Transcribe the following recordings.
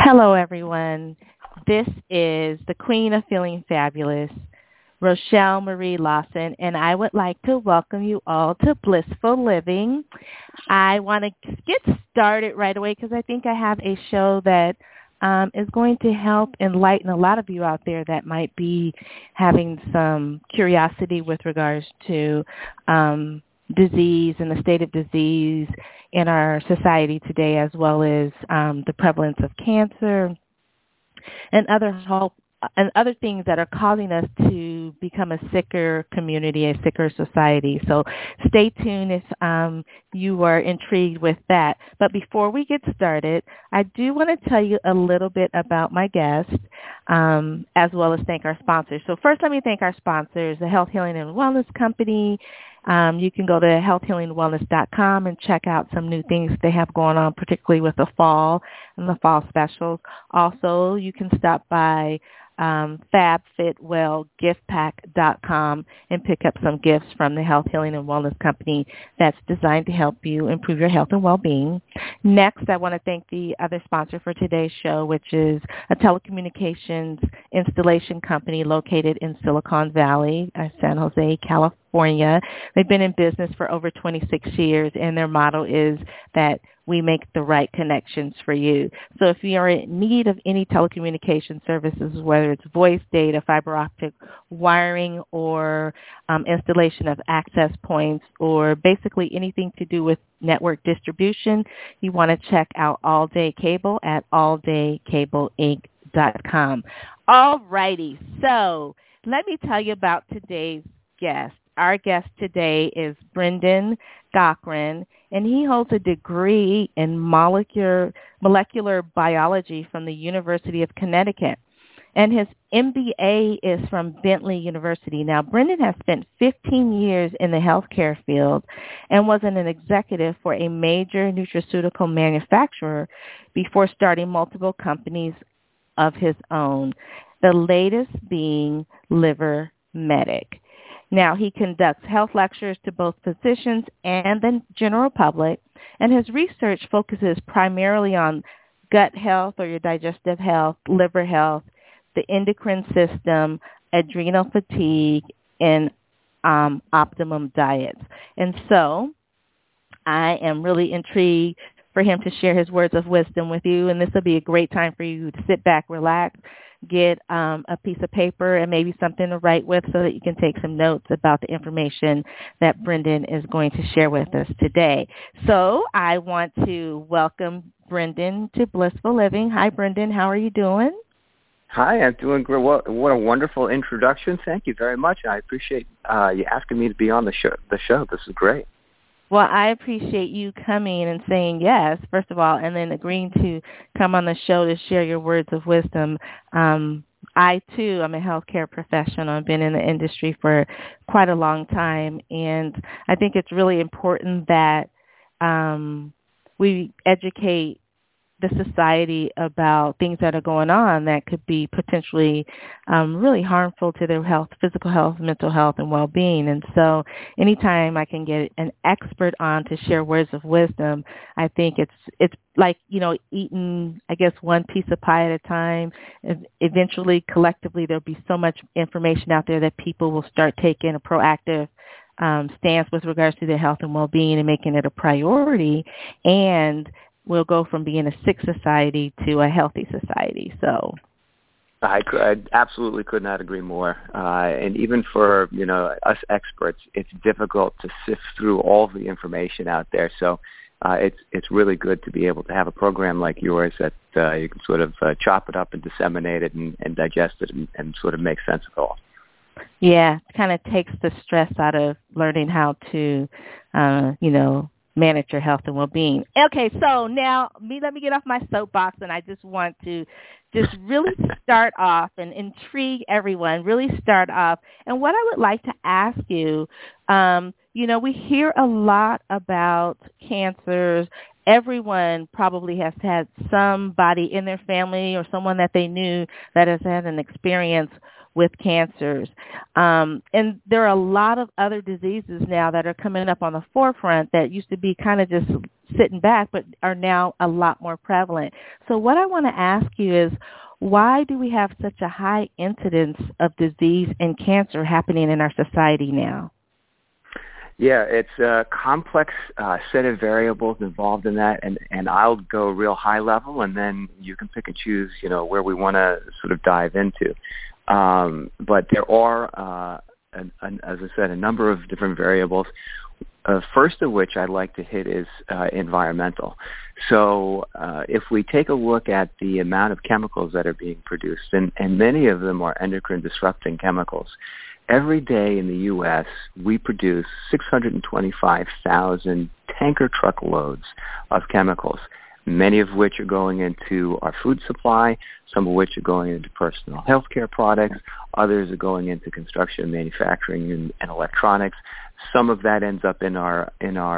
Hello, everyone. This is the Queen of Feeling Fabulous, Rochelle Marie Lawson, and I would like to welcome you all to Blissful Living. I want to get started right away because I think I have a show that is going to help enlighten a lot of you out there that might be having some curiosity with regards to disease and the state of disease in our society today, as well as the prevalence of cancer and other things that are causing us to become a sicker community, a sicker society. So stay tuned if you are intrigued with that. But before we get started, I do want to tell you a little bit about my guest, as well as thank our sponsors. So first, let me thank our sponsors, the Health Healing and Wellness Company. You can go to healthhealingwellness.com and check out some new things they have going on, particularly with the fall and the fall specials. Also, you can stop by FabFitWellGiftPack.com and pick up some gifts from the Health Healing and Wellness Company that's designed to help you improve your health and well-being. Next, I want to thank the other sponsor for today's show, which is a telecommunications installation company located in Silicon Valley, San Jose, California. They've been in business for over 26 years, and their motto is that we make the right connections for you. So if you are in need of any telecommunication services, whether it's voice, data, fiber optic wiring, or installation of access points, or basically anything to do with network distribution, you want to check out All Day Cable at alldaykableinc.com. All righty. So let me tell you about today's guest. Our guest today is Brendan Cochran, and he holds a degree in molecular biology from the University of Connecticut. And his MBA is from Bentley University. Now, Brendan has spent 15 years in the healthcare field and was an executive for a major nutraceutical manufacturer before starting multiple companies of his own, the latest being Liver Medic. Now, he conducts health lectures to both physicians and the general public, and his research focuses primarily on gut health or your digestive health, liver health, the endocrine system, adrenal fatigue, and optimum diets. And so I am really intrigued for him to share his words of wisdom with you, and this will be a great time for you to sit back, relax, get a piece of paper and maybe something to write with so that you can take some notes about the information that Brendan is going to share with us today. So I want to welcome Brendan to Blissful Living. Hi, Brendan. How are you doing? Hi, I'm doing great. What a wonderful introduction. Thank you very much. I appreciate you asking me to be on the show. This is great. Well, I appreciate you coming and saying yes, first of all, and then agreeing to come on the show to share your words of wisdom. I, too, am a healthcare professional. I've been in the industry for quite a long time, and I think it's really important that we educate the society about things that are going on that could be potentially really harmful to their health, physical health, mental health, and well-being. And so anytime I can get an expert on to share words of wisdom, I think it's like, eating, I guess, one piece of pie at a time. Eventually, collectively, there'll be so much information out there that people will start taking a proactive stance with regards to their health and well-being and making it a priority, and we'll go from being a sick society to a healthy society. So I absolutely could not agree more. And even for us experts, it's difficult to sift through all the information out there. So it's really good to be able to have a program like yours that you can sort of chop it up and disseminate it and digest it and sort of make sense of it all. Yeah, it kind of takes the stress out of learning how to, manage your health and well-being. Okay, so now let me get off my soapbox, and I just want to really start off and intrigue everyone, really start off. And what I would like to ask you, we hear a lot about cancers. Everyone probably has had somebody in their family or someone that they knew that has had an experience with cancers. And there are a lot of other diseases now that are coming up on the forefront that used to be kind of just sitting back, but are now a lot more prevalent. So what I want to ask you is, why do we have such a high incidence of disease and cancer happening in our society now? Yeah, it's a complex set of variables involved in that, and I'll go real high level, and then you can pick and choose, where we want to sort of dive into. But there are, as I said, a number of different variables. First of which I'd like to hit is environmental. So if we take a look at the amount of chemicals that are being produced, and many of them are endocrine disrupting chemicals, every day in the U.S. we produce 625,000 tanker truckloads of chemicals, many of which are going into our food supply, some of which are going into personal healthcare products, others are going into construction, manufacturing, and electronics. Some of that ends up in our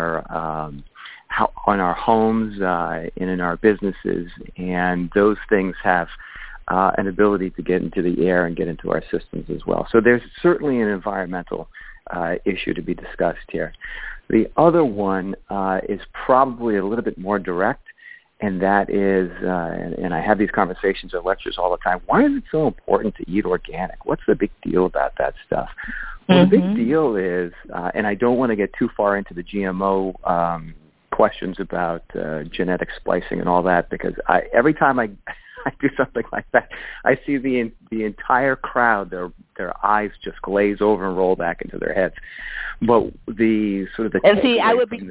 homes and in our businesses, and those things have an ability to get into the air and get into our systems as well. So there's certainly an environmental issue to be discussed here. The other one is probably a little bit more direct, and that is, and I have these conversations at lectures all the time, why is it so important to eat organic? What's the big deal about that stuff? Well, the big deal is, and I don't want to get too far into the GMO questions about genetic splicing and all that, because every time I do something like that, I see the entire crowd, their eyes just glaze over and roll back into their heads. But the sort of the and see, I would be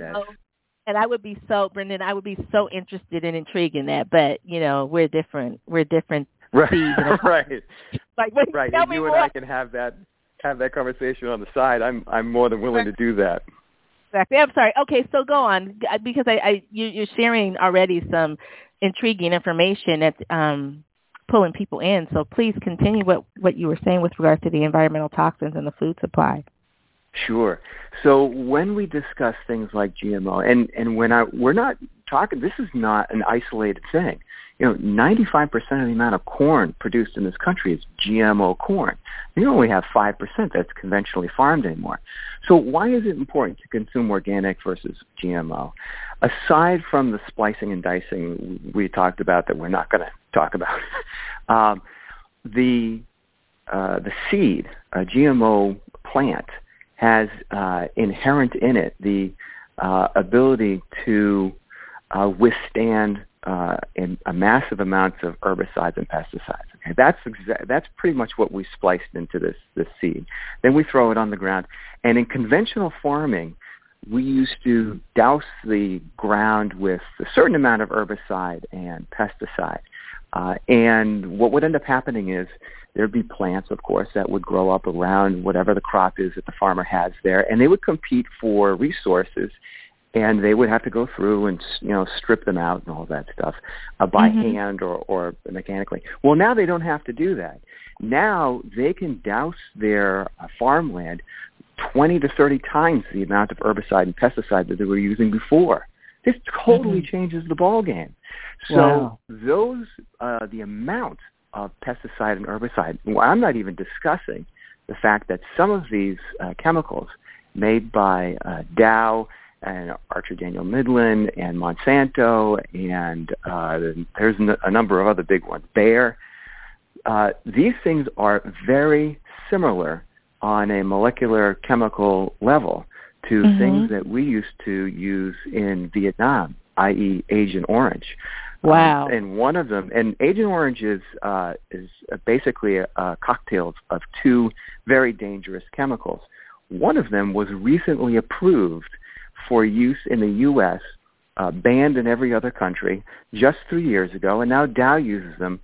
so, Brendan, I would be so interested and intrigued in that, but we're different. We're different. Right. Right. Like, right. Tell and me you more. And I can have that conversation on the side. I'm more than willing to do that. Exactly. I'm sorry. Okay, so go on, because you're sharing already some intriguing information that's pulling people in. So please continue what you were saying with regard to the environmental toxins in the food supply. Sure. So when we discuss things like GMO, and we're not talking, this is not an isolated thing. 95% of the amount of corn produced in this country is GMO corn. You only have 5% that's conventionally farmed anymore. So why is it important to consume organic versus GMO? Aside from the splicing and dicing we talked about that we're not going to talk about, the seed, a GMO plant, has inherent in it the ability to withstand a massive amounts of herbicides and pesticides. Okay, that's pretty much what we spliced into this seed. Then we throw it on the ground, and in conventional farming, we used to douse the ground with a certain amount of herbicide and pesticide. And what would end up happening is there'd be plants, of course, that would grow up around whatever the crop is that the farmer has there, and they would compete for resources, and they would have to go through and strip them out and all that stuff by hand or mechanically. Well, now they don't have to do that. Now they can douse their farmland 20 to 30 times the amount of herbicide and pesticide that they were using before. This totally changes the ballgame. So those, the amount of pesticide and herbicide, well, I'm not even discussing the fact that some of these chemicals made by Dow and Archer Daniel Midland and Monsanto, and there's a number of other big ones, Bayer, these things are very similar on a molecular chemical level to things that we used to use in Vietnam, i.e. Agent Orange. Wow. And one of them, and Agent Orange is basically a cocktail of two very dangerous chemicals. One of them was recently approved for use in the U.S., banned in every other country just 3 years ago, and now Dow uses them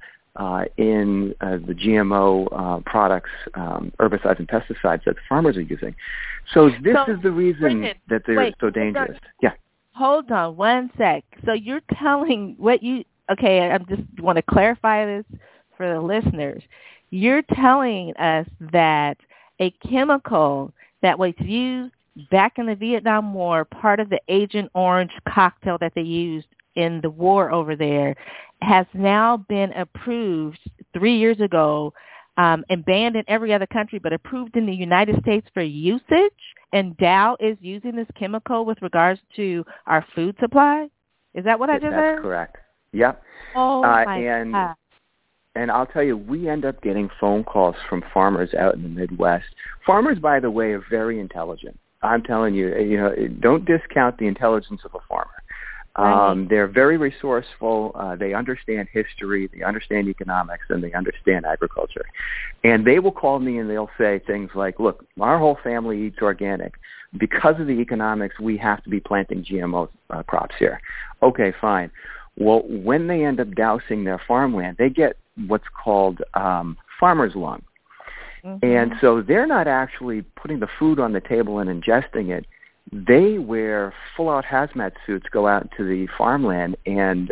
in the GMO products, herbicides and pesticides that the farmers are using. So this is the reason Brendan, that they're so dangerous. Yeah. Hold on one sec. So you're telling okay, I just want to clarify this for the listeners. You're telling us that a chemical that was used back in the Vietnam War, part of the Agent Orange cocktail that they used in the war over there, has now been approved 3 years ago and banned in every other country, but approved in the United States for usage. And Dow is using this chemical with regards to our food supply. Is that what I just heard? That's correct. Yep. Oh, my God. And I'll tell you, we end up getting phone calls from farmers out in the Midwest. Farmers, by the way, are very intelligent. I'm telling you, don't discount the intelligence of a farmer. They're very resourceful. They understand history, they understand economics, and they understand agriculture. And they will call me and they'll say things like, look, our whole family eats organic. Because of the economics, we have to be planting GMO crops here. Okay, fine. Well, when they end up dousing their farmland, they get what's called farmer's lung. Mm-hmm. And so they're not actually putting the food on the table and ingesting it. They wear full-out hazmat suits, go out into the farmland, and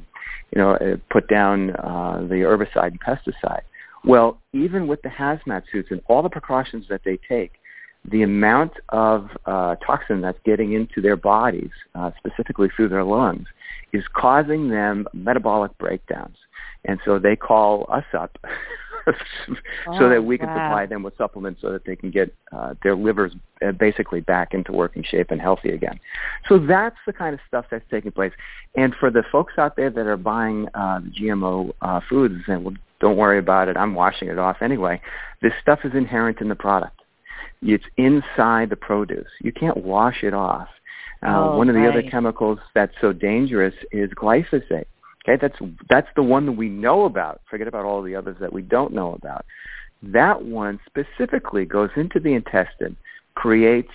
put down the herbicide and pesticide. Well, even with the hazmat suits and all the precautions that they take, the amount of toxin that's getting into their bodies, specifically through their lungs, is causing them metabolic breakdowns. And so they call us up so that we can supply them with supplements so that they can get their livers basically back into working shape and healthy again. So that's the kind of stuff that's taking place. And for the folks out there that are buying GMO foods and well, don't worry about it, I'm washing it off anyway, this stuff is inherent in the product. It's inside the produce. You can't wash it off. One of the other chemicals that's so dangerous is glyphosate. Okay, that's the one that we know about. Forget about all the others that we don't know about. That one specifically goes into the intestine, creates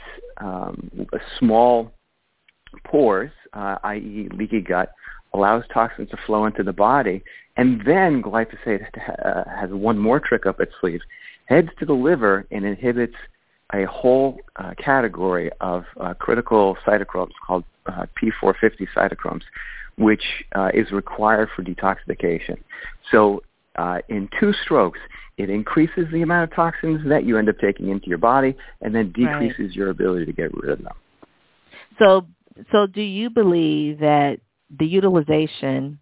small pores, i.e. leaky gut, allows toxins to flow into the body, and then glyphosate has one more trick up its sleeve, heads to the liver and inhibits a whole category of critical cytochromes called P450 cytochromes, which is required for detoxification. So in two strokes, it increases the amount of toxins that you end up taking into your body and then decreases your ability to get rid of them. So do you believe that the utilization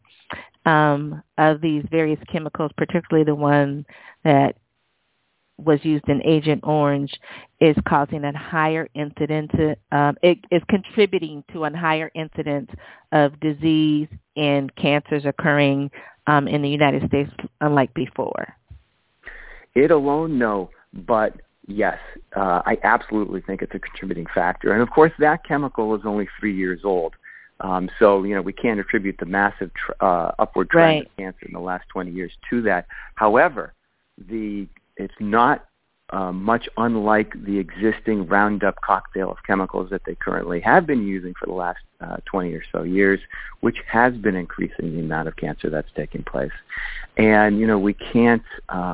of these various chemicals, particularly the one that was used in Agent Orange, is causing a higher incidence, it is contributing to a higher incidence of disease and cancers occurring in the United States unlike before? It alone, no, but yes, I absolutely think it's a contributing factor. And of course, that chemical is only 3 years old. So, we can't attribute the massive upward trend of cancer in the last 20 years to that. However, it's not much unlike the existing Roundup cocktail of chemicals that they currently have been using for the last 20 or so years, which has been increasing the amount of cancer that's taking place. And, we can't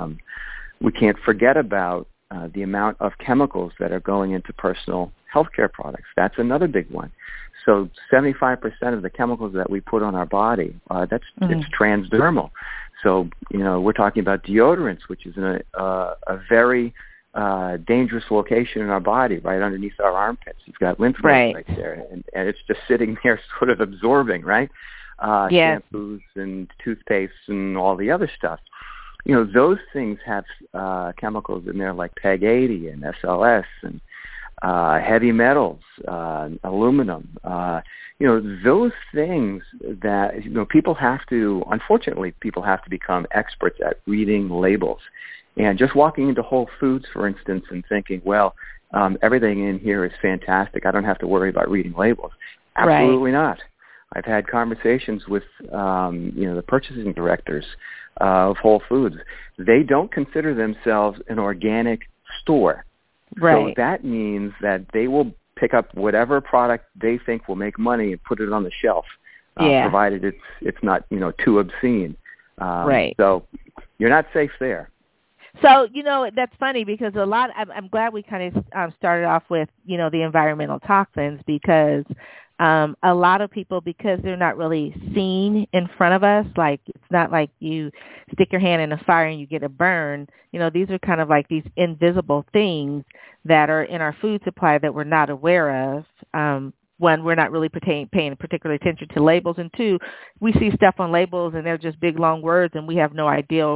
forget about the amount of chemicals that are going into personal healthcare products. That's another big one. So 75% of the chemicals that we put on our body, it's transdermal. So, we're talking about deodorants, which is a very dangerous location in our body, right underneath our armpits. You've got lymph nodes right there, and it's just sitting there sort of absorbing, right? Shampoos and toothpaste and all the other stuff. Those things have chemicals in there like PEG 80 and SLS and heavy metals, aluminum, those things that, people have to become experts at reading labels. And just walking into Whole Foods, for instance, and thinking, well, everything in here is fantastic, I don't have to worry about reading labels. Absolutely not. I've had conversations with, the purchasing directors of Whole Foods. They don't consider themselves an organic store. So that means that they will pick up whatever product they think will make money and put it on the shelf, provided it's not too obscene. So you're not safe there. So that's funny because I'm glad we kind of started off with the environmental toxins because a lot of people, because they're not really seen in front of us, like it's not like you stick your hand in a fire and you get a burn. These are kind of like these invisible things that are in our food supply that we're not aware of. One, we're not really paying particular attention to labels, and two, we see stuff on labels and they're just big long words and we have no idea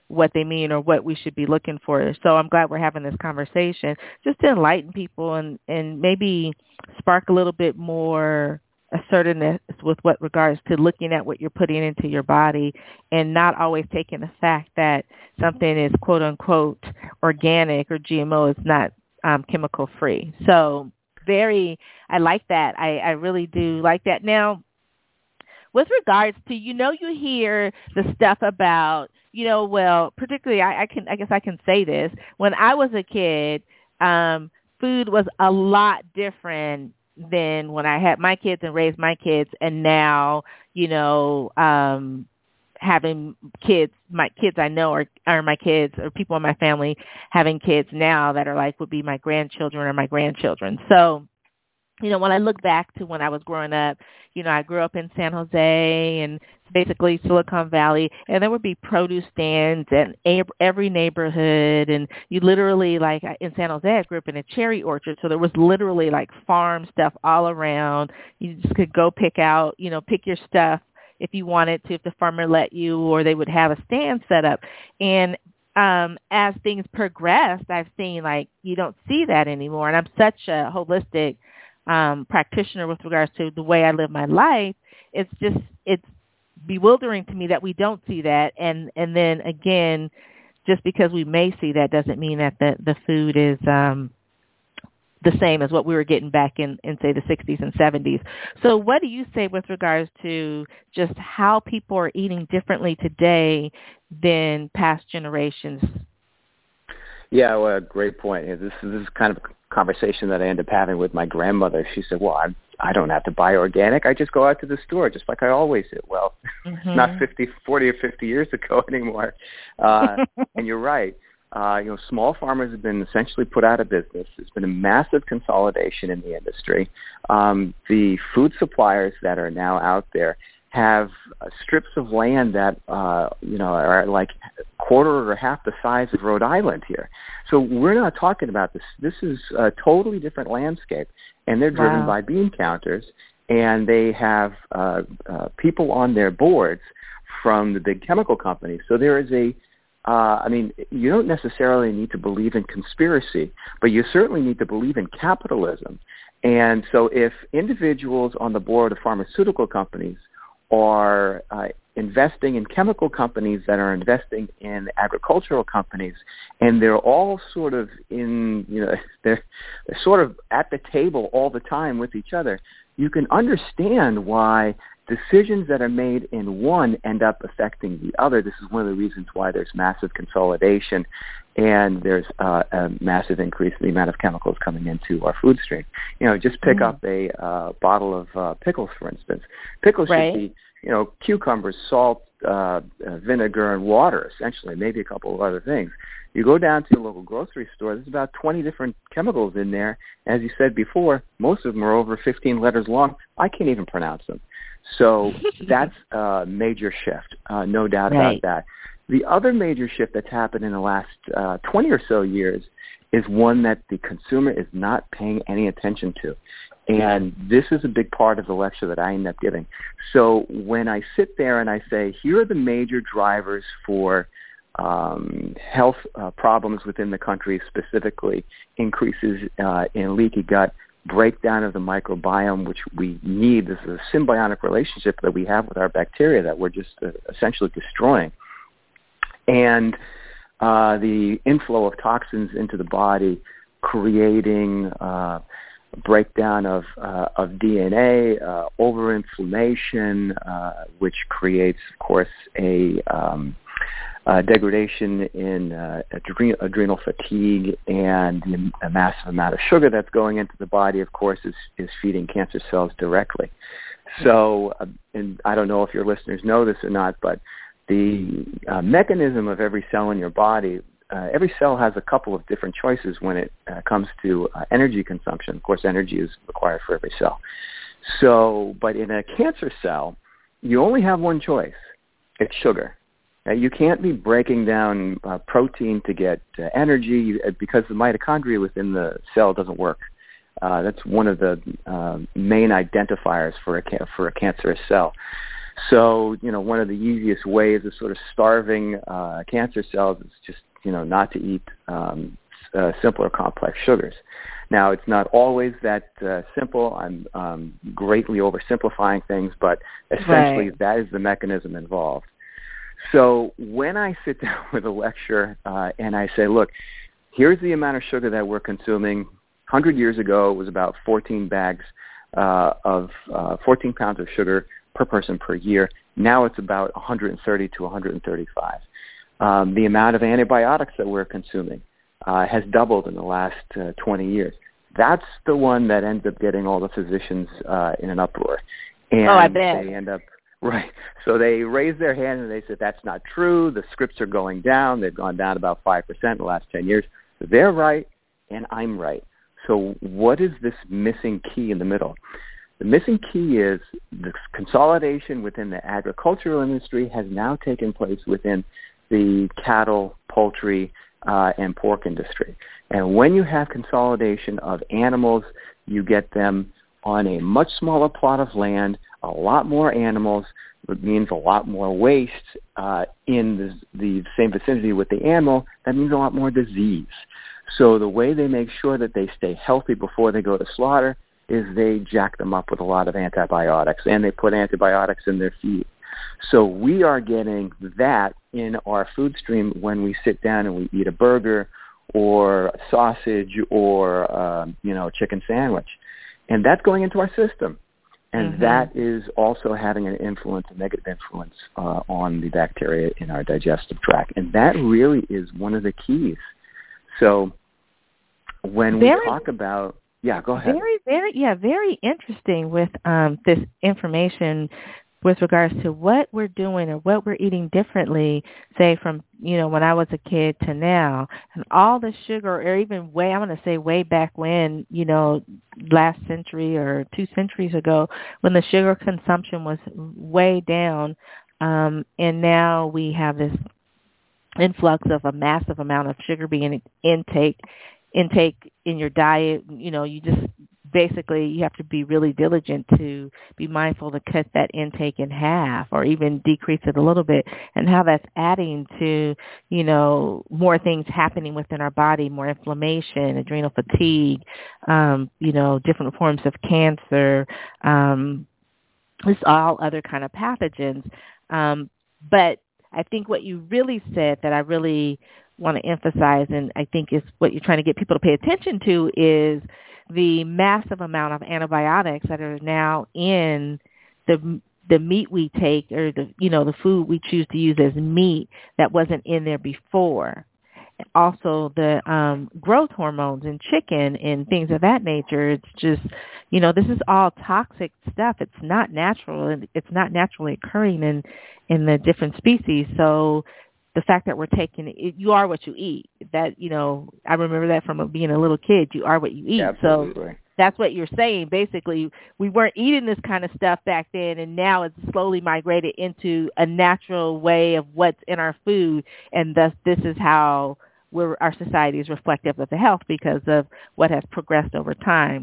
what they mean or what we should be looking for. So I'm glad we're having this conversation just to enlighten people and maybe spark a little bit more assertiveness with what regards to looking at what you're putting into your body and not always taking the fact that something is quote unquote organic or GMO is not chemical free. So I like that. I really do like that. Now, with regards to, you hear the stuff about, well, particularly I guess I can say this. When I was a kid, food was a lot different than when I had my kids and raised my kids, and now, having kids, my kids I know are my kids, or people in my family having kids now that are would be my grandchildren or my grandchildren. So, when I look back to when I was growing up, I grew up in San Jose and basically Silicon Valley, and there would be produce stands in every neighborhood, and you literally, in San Jose, I grew up in a cherry orchard, so there was literally farm stuff all around. You just could go pick your stuff if you wanted to, if the farmer let you, or they would have a stand set up. And as things progressed, I've seen you don't see that anymore, and I'm such a holistic practitioner with regards to the way I live my life. It's bewildering to me that we don't see that, and then again, just because we may see that doesn't mean that the food is the same as what we were getting back in say the 60s and 70s. So what do you say with regards to just how people are eating differently today than past generations? Yeah, well, great point. This is kind of a conversation that I end up having with my grandmother. She said, well, I don't have to buy organic. I just go out to the store just like I always did. Well, not 40 or 50 years ago anymore. And you're right. Small farmers have been essentially put out of business. There's been a massive consolidation in the industry. The food suppliers that are now out there have strips of land that are quarter or half the size of Rhode Island here. So we're not talking about this. This is a totally different landscape, and they're driven by bean counters, and they have people on their boards from the big chemical companies. So there is you don't necessarily need to believe in conspiracy, but you certainly need to believe in capitalism. And so if individuals on the board of pharmaceutical companies are investing in chemical companies that are investing in agricultural companies, and they're all sort of they're sort of at the table all the time with each other, you can understand why decisions that are made in one end up affecting the other. This is one of the reasons why there's massive consolidation and there's a massive increase in the amount of chemicals coming into our food stream. Just pick up a bottle of pickles, for instance. Pickles should be, cucumbers, salt, vinegar, and water, essentially, maybe a couple of other things. You go down to your local grocery store, there's about 20 different chemicals in there. As you said before, most of them are over 15 letters long. I can't even pronounce them. So that's a major shift, no doubt about that. The other major shift that's happened in the last 20 or so years is one that the consumer is not paying any attention to. And this is a big part of the lecture that I end up giving. So when I sit there and I say, here are the major drivers for health problems within the country, specifically increases in leaky gut, breakdown of the microbiome, which we need. This is a symbiotic relationship that we have with our bacteria that we're just essentially destroying. And the inflow of toxins into the body, creating breakdown of DNA, overinflammation, which creates, of course, a degradation in adrenal fatigue, and a massive amount of sugar that's going into the body, of course, is feeding cancer cells directly. So, and I don't know if your listeners know this or not, but the mechanism of every cell in your body, every cell has a couple of different choices when it comes to energy consumption. Of course, energy is required for every cell. So, but in a cancer cell, you only have one choice. It's sugar. You can't be breaking down protein to get energy because the mitochondria within the cell doesn't work. That's one of the main identifiers for a cancerous cell. So, one of the easiest ways of sort of starving cancer cells is just, not to eat simpler complex sugars. Now, it's not always that simple. I'm greatly oversimplifying things, but essentially that is the mechanism involved. So when I sit down with a lecturer and I say, look, here's the amount of sugar that we're consuming. 100 years ago, it was about 14 bags of 14 pounds of sugar per person per year. Now it's about 130 to 135. The amount of antibiotics that we're consuming has doubled in the last 20 years. That's the one that ends up getting all the physicians in an uproar. And I bet. They end up, right. So they raise their hand and they say, that's not true. The scripts are going down. They've gone down about 5% in the last 10 years. They're right, and I'm right. So what is this missing key in the middle? The missing key is the consolidation within the agricultural industry has now taken place within the cattle, poultry, and pork industry. And when you have consolidation of animals, you get them on a much smaller plot of land, a lot more animals, which means a lot more waste in the same vicinity with the animal. That means a lot more disease. So the way they make sure that they stay healthy before they go to slaughter is they jack them up with a lot of antibiotics, and they put antibiotics in their feed. So we are getting that in our food stream when we sit down and we eat a burger or a sausage or a chicken sandwich. And that's going into our system. And that is also having an influence, a negative influence on the bacteria in our digestive tract. And that really is one of the keys. So when we talk about, go ahead. Very interesting with this information with regards to what we're doing or what we're eating differently, say from, when I was a kid to now, and all the sugar, or even way back when, last century or 2 centuries ago, when the sugar consumption was way down, and now we have this influx of a massive amount of sugar being intake in your diet. You just basically you have to be really diligent to be mindful to cut that intake in half or even decrease it a little bit, and how that's adding to, more things happening within our body, more inflammation, adrenal fatigue, different forms of cancer, just all other kind of pathogens. But I think what you really said that I really want to emphasize, and I think is what you're trying to get people to pay attention to, is the massive amount of antibiotics that are now in the meat we take, or the food we choose to use as meat that wasn't in there before. Also the growth hormones in chicken and things of that nature. It's just, this is all toxic stuff. It's not natural, and it's not naturally occurring in the different species. So the fact that we're taking it, you are what you eat. That, I remember that from being a little kid. You are what you eat. Absolutely. So that's what you're saying. Basically, we weren't eating this kind of stuff back then, and now it's slowly migrated into a natural way of what's in our food, and thus this is how our society is reflective of the health because of what has progressed over time.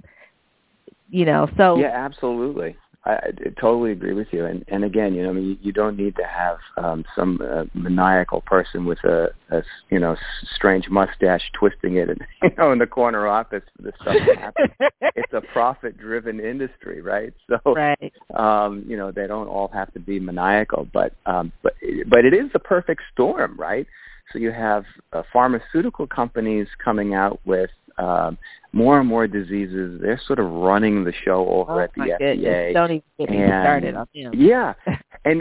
So yeah, absolutely. I totally agree with you. And again, you don't need to have some maniacal person with a strange mustache twisting it, in the corner office for this stuff to happen. It's a profit-driven industry, right? So, right. They don't all have to be maniacal, but it is the perfect storm, right? So you have pharmaceutical companies coming out with more and more diseases. They're sort of running the show over at the FDA. Goodness. Don't even get me started on them. Yeah, and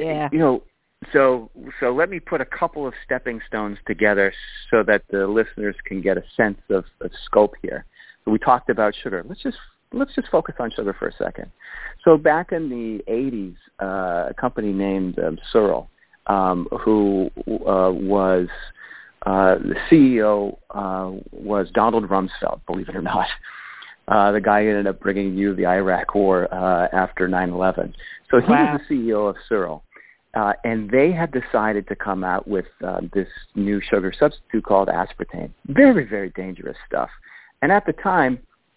so let me put a couple of stepping stones together so that the listeners can get a sense of scope here. So we talked about sugar. Let's just focus on sugar for a second. So back in the 80s, a company named Searle, who was the CEO was Donald Rumsfeld, believe it or not. The guy who ended up bringing you the Iraq War after 9/11. So he was the CEO of Searle. And they had decided to come out with this new sugar substitute called aspartame. Very, very dangerous stuff. And at the time,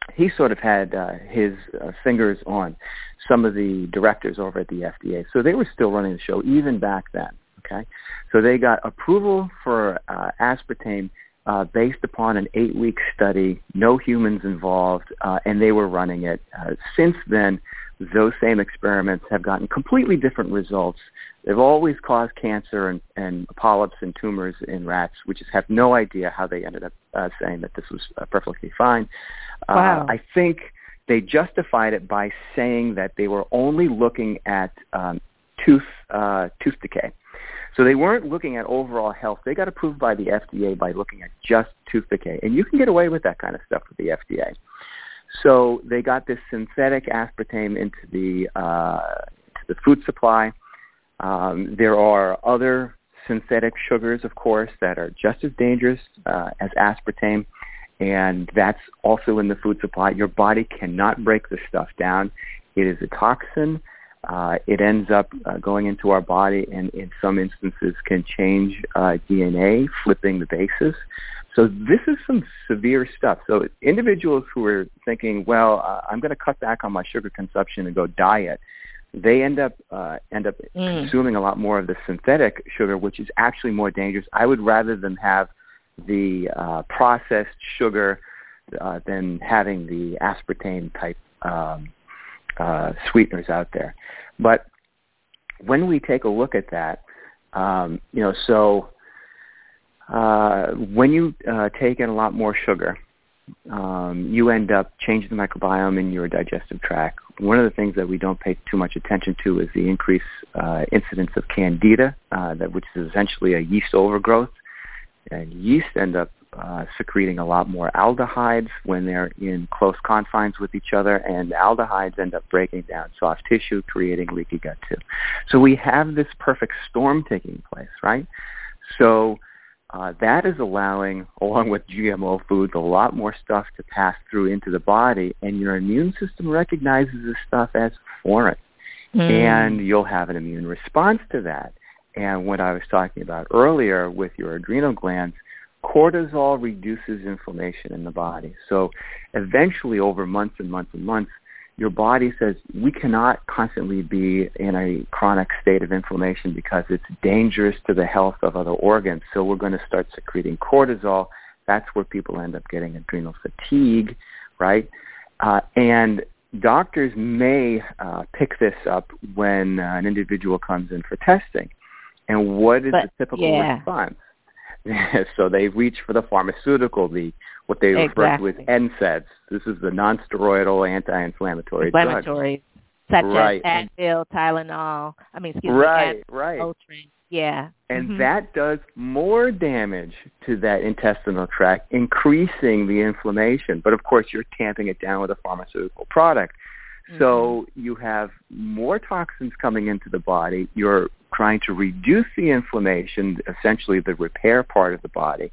he sort of had his fingers on some of the directors over at the FDA. So they were still running the show even back then, okay? So they got approval for aspartame based upon an 8-week study, no humans involved, and they were running it. Since then, those same experiments have gotten completely different results. They've always caused cancer and polyps and tumors in rats. We just have no idea how they ended up saying that this was perfectly fine. Wow. I think they justified it by saying that they were only looking at tooth decay. So they weren't looking at overall health. They got approved by the FDA by looking at just tooth decay. And you can get away with that kind of stuff with the FDA. So they got this synthetic aspartame into the food supply. There are other synthetic sugars, of course, that are just as dangerous as aspartame, and that's also in the food supply. Your body cannot break this stuff down. It is a toxin. It ends up going into our body and in some instances can change DNA, flipping the bases. So this is some severe stuff. So individuals who are thinking, well, I'm going to cut back on my sugar consumption and go diet, they end up consuming a lot more of the synthetic sugar, which is actually more dangerous. I would rather them have the processed sugar than having the aspartame type sweeteners out there. But when we take a look at that, when you take in a lot more sugar, you end up changing the microbiome in your digestive tract. One of the things that we don't pay too much attention to is the increased incidence of candida, which is essentially a yeast overgrowth. And yeast end up secreting a lot more aldehydes when they're in close confines with each other, and aldehydes end up breaking down soft tissue, creating leaky gut too. So we have this perfect storm taking place, right? So that is allowing, along with GMO foods, a lot more stuff to pass through into the body, and your immune system recognizes this stuff as foreign, and you'll have an immune response to that. And what I was talking about earlier with your adrenal glands, cortisol reduces inflammation in the body. So eventually, over months and months and months, your body says, we cannot constantly be in a chronic state of inflammation because it's dangerous to the health of other organs. So we're going to start secreting cortisol. That's where people end up getting adrenal fatigue, right? And doctors may pick this up when an individual comes in for testing. And what is the typical response? So they reach for the pharmaceutical, what they refer to as NSAIDs. This is the non-steroidal anti-inflammatory drugs. Such as Advil, Tylenol. Motrin. Yeah. And that does more damage to that intestinal tract, increasing the inflammation. But, of course, you're tamping it down with a pharmaceutical product. So you have more toxins coming into the body. You're trying to reduce the inflammation, essentially the repair part of the body.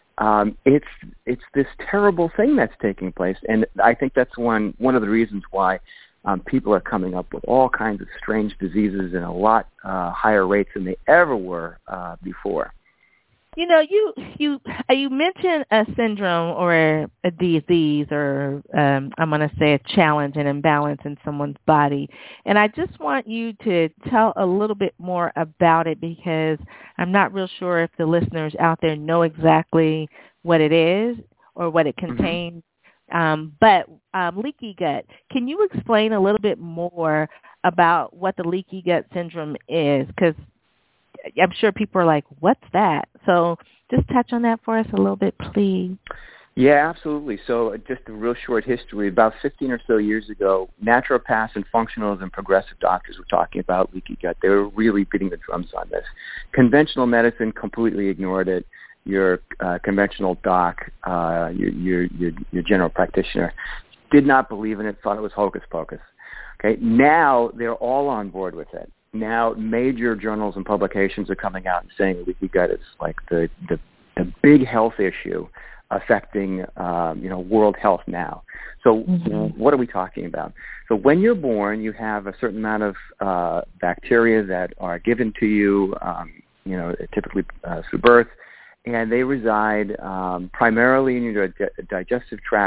It's this terrible thing that's taking place, and I think that's one of the reasons why people are coming up with all kinds of strange diseases in a lot higher rates than they ever were before. You know, you mentioned a syndrome or a disease or I'm going to say a challenge, an imbalance in someone's body. And I just want you to tell a little bit more about it because I'm not real sure if the listeners out there know exactly what it is or what it contains. But leaky gut, can you explain a little bit more about what the leaky gut syndrome is? Because I'm sure people are like, what's that? So just touch on that for us a little bit, please. Yeah, absolutely. So just a real short history. About 15 or so years ago, naturopaths and functionals and progressive doctors were talking about leaky gut. They were really beating the drums on this. Conventional medicine completely ignored it. Your conventional doc, your general practitioner, did not believe in it, thought it was hocus pocus. Okay, now they're all on board with it. Now major journals and publications are coming out and saying leaky gut is like the big health issue affecting world health now. So what are we talking about? So when you're born, you have a certain amount of bacteria that are given to you, typically through birth, and they reside primarily in your digestive tract.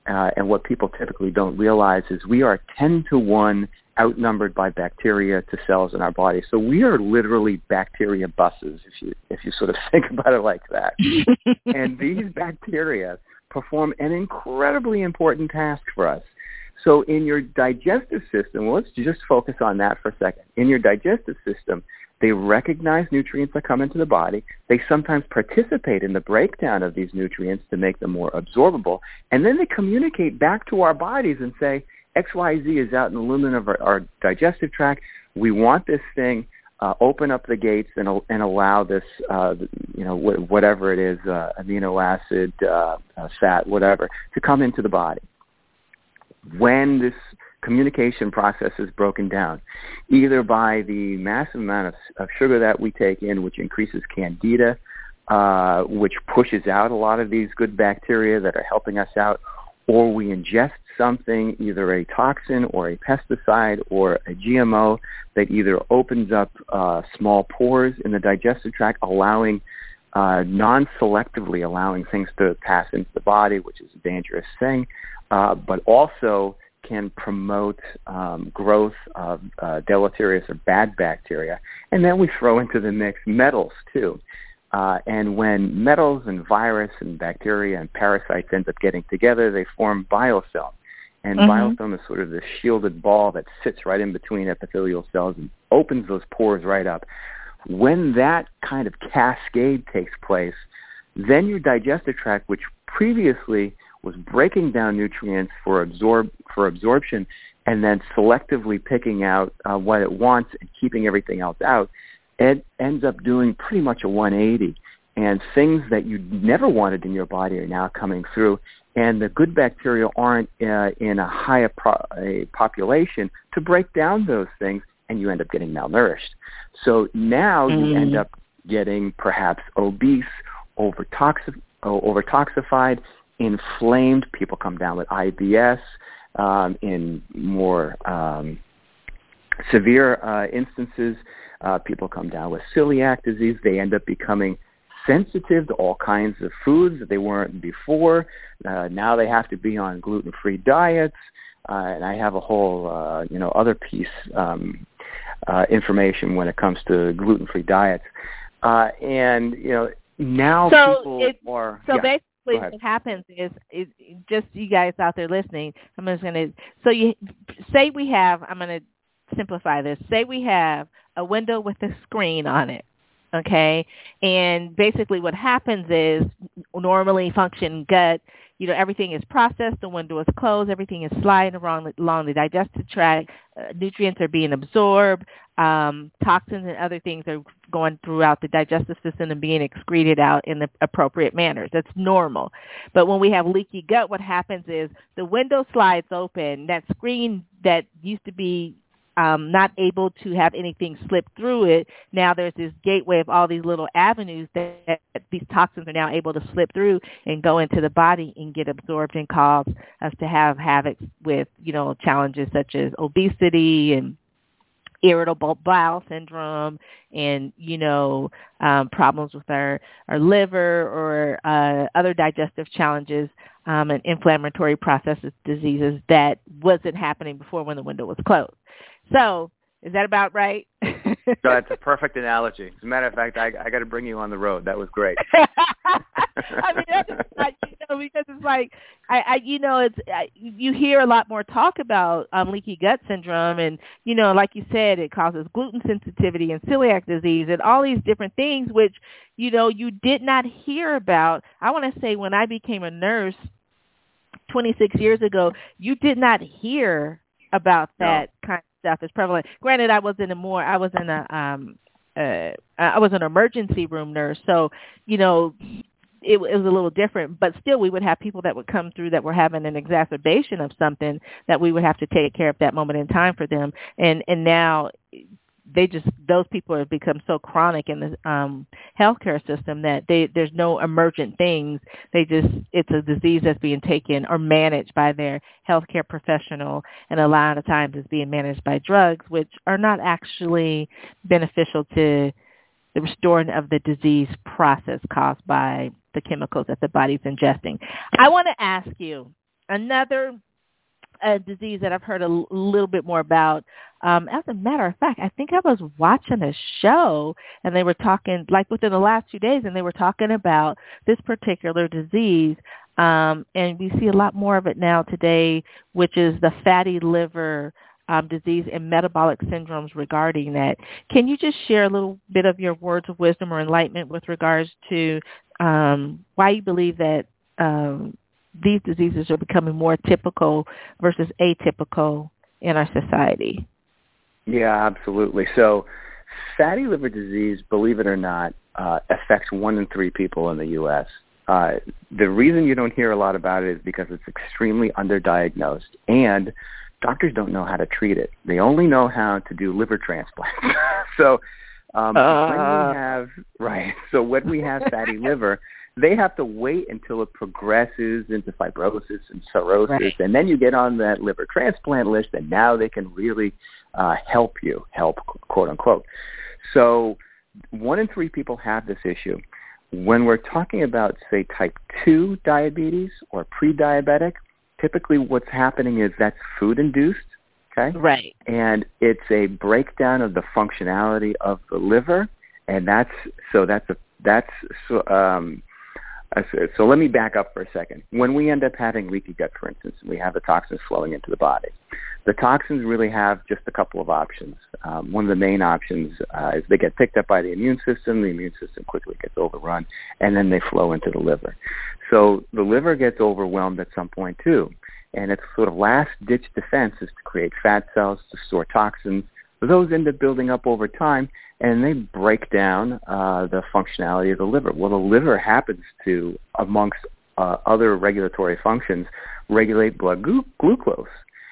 and what people typically don't realize is we are 10 to 1 outnumbered by bacteria to cells in our body. So we are literally bacteria buses, if you sort of think about it like that. And these bacteria perform an incredibly important task for us. So in your digestive system, well, let's just focus on that for a second. In your digestive system, they recognize nutrients that come into the body. They sometimes participate in the breakdown of these nutrients to make them more absorbable. And then they communicate back to our bodies and say, XYZ is out in the lumen of our digestive tract. We want this thing. Open up the gates and allow this, whatever it is, amino acid, fat, whatever, to come into the body. When this communication process is broken down, either by the massive amount of sugar that we take in, which increases candida, which pushes out a lot of these good bacteria that are helping us out, or we ingest something, either a toxin or a pesticide or a GMO that either opens up small pores in the digestive tract, allowing non-selectively allowing things to pass into the body, which is a dangerous thing, but also can promote growth of deleterious or bad bacteria. And then we throw into the mix metals too. And when metals and virus and bacteria and parasites end up getting together, they form biofilm. And biofilm is sort of this shielded ball that sits right in between epithelial cells and opens those pores right up. When that kind of cascade takes place, then your digestive tract, which previously was breaking down nutrients for absorption and then selectively picking out what it wants and keeping everything else out, it ends up doing pretty much a 180. And things that you never wanted in your body are now coming through. And the good bacteria aren't in a high population to break down those things, and you end up getting malnourished. So now you end up getting perhaps obese, overtoxified, inflamed. People come down with IBS. In more severe instances, people come down with celiac disease. They end up becoming sensitive to all kinds of foods that they weren't before. Now they have to be on gluten-free diets. And I have a whole, other piece information when it comes to gluten-free diets. Now people are... So basically what happens is just you guys out there listening, I'm going to simplify this. Say we have a window with a screen on it. Okay, and basically what happens is normally function gut, everything is processed, the window is closed, everything is sliding along the digestive tract, nutrients are being absorbed, toxins and other things are going throughout the digestive system and being excreted out in the appropriate manners. That's normal. But when we have leaky gut, what happens is the window slides open, that screen that used to be not able to have anything slip through it. Now there's this gateway of all these little avenues that these toxins are now able to slip through and go into the body and get absorbed and cause us to have havoc with, challenges such as obesity and irritable bowel syndrome and, problems with our liver or other digestive challenges and inflammatory processes, diseases that wasn't happening before when the window was closed. So is that about right? No, that's a perfect analogy. As a matter of fact, I got to bring you on the road. That was great. I mean, that's like, because it's like, you hear a lot more talk about leaky gut syndrome, and like you said, it causes gluten sensitivity and celiac disease and all these different things, which you did not hear about. I want to say when I became a nurse 26 years ago, you did not hear about that kind of stuff is prevalent. Granted, I was an emergency room nurse, so it was a little different. But still, we would have people that would come through that were having an exacerbation of something that we would have to take care of that moment in time for them. And now those people have become so chronic in the healthcare system that there's no emergent things. It's a disease that's being taken or managed by their healthcare professional, and a lot of times it's being managed by drugs, which are not actually beneficial to the restoring of the disease process caused by the chemicals that the body's ingesting. I want to ask you, Another disease that I've heard a little bit more about. As a matter of fact, I think I was watching a show and they were talking, like within the last 2 days, and they were talking about this particular disease. And we see a lot more of it now today, which is the fatty liver disease and metabolic syndromes regarding that. Can you just share a little bit of your words of wisdom or enlightenment with regards to why you believe that these diseases are becoming more typical versus atypical in our society? Yeah, absolutely. So fatty liver disease, believe it or not, affects 1 in 3 people in the U.S. The reason you don't hear a lot about it is because it's extremely underdiagnosed, and doctors don't know how to treat it. They only know how to do liver transplants. So when we have fatty liver, they have to wait until it progresses into fibrosis and cirrhosis, right. And then you get on that liver transplant list, and now they can really help, quote unquote. So 1 in 3 people have this issue. When we're talking about, say, type 2 diabetes or pre-diabetic, typically what's happening is that's food-induced, okay? Right. And it's a breakdown of the functionality of the liver, and so let me back up for a second. When we end up having leaky gut, for instance, we have the toxins flowing into the body. The toxins really have just a couple of options. One of the main options is they get picked up by the immune system. The immune system quickly gets overrun, and then they flow into the liver. So the liver gets overwhelmed at some point too, and its sort of last-ditch defense is to create fat cells to store toxins. Those end up building up over time, and they break down the functionality of the liver. Well, the liver happens to, amongst other regulatory functions, regulate blood glucose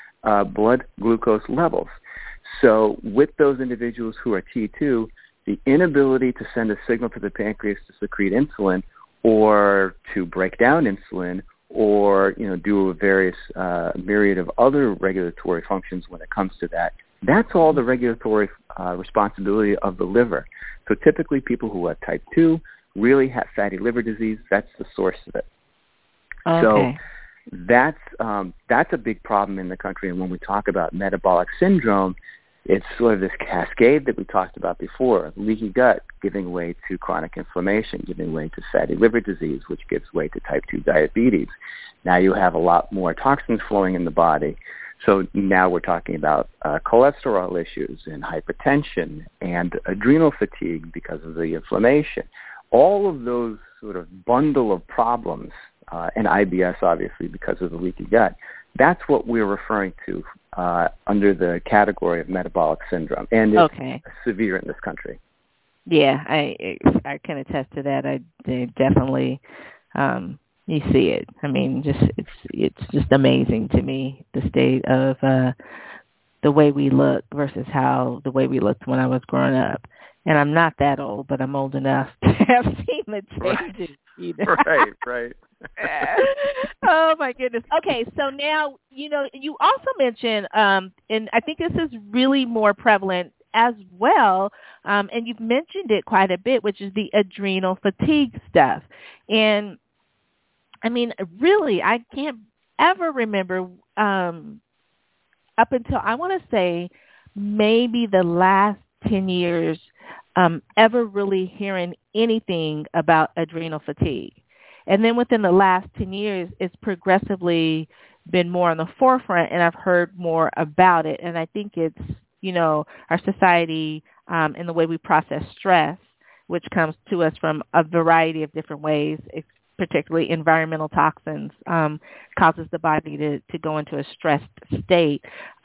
levels. So with those individuals who are T2, the inability to send a signal to the pancreas to secrete insulin or to break down insulin or do a various myriad of other regulatory functions when it comes to that, that's all the regulatory responsibility of the liver. So typically people who have type 2 really have fatty liver disease. That's the source of it. Okay. So that's a big problem in the country. And when we talk about metabolic syndrome, it's sort of this cascade that we talked about before, leaky gut giving way to chronic inflammation, giving way to fatty liver disease, which gives way to type 2 diabetes. Now you have a lot more toxins flowing in the body. So now we're talking about cholesterol issues and hypertension and adrenal fatigue because of the inflammation. All of those sort of bundle of problems, and IBS obviously because of the leaky gut, that's what we're referring to under the category of metabolic syndrome. And it's severe in this country. Yeah, I can attest to that. I definitely... you see it. I mean, it's just amazing to me, the state of the way we look versus the way we looked when I was growing up. And I'm not that old, but I'm old enough to have seen the changes. Right. Oh, my goodness. Okay, so now, you also mentioned, and I think this is really more prevalent as well, and you've mentioned it quite a bit, which is the adrenal fatigue stuff. And I mean, really, I can't ever remember up until, I want to say, maybe the last 10 years, ever really hearing anything about adrenal fatigue. And then within the last 10 years, it's progressively been more on the forefront, and I've heard more about it. And I think it's, our society and the way we process stress, which comes to us from a variety of different ways, particularly environmental toxins, causes the body to go into a stressed state.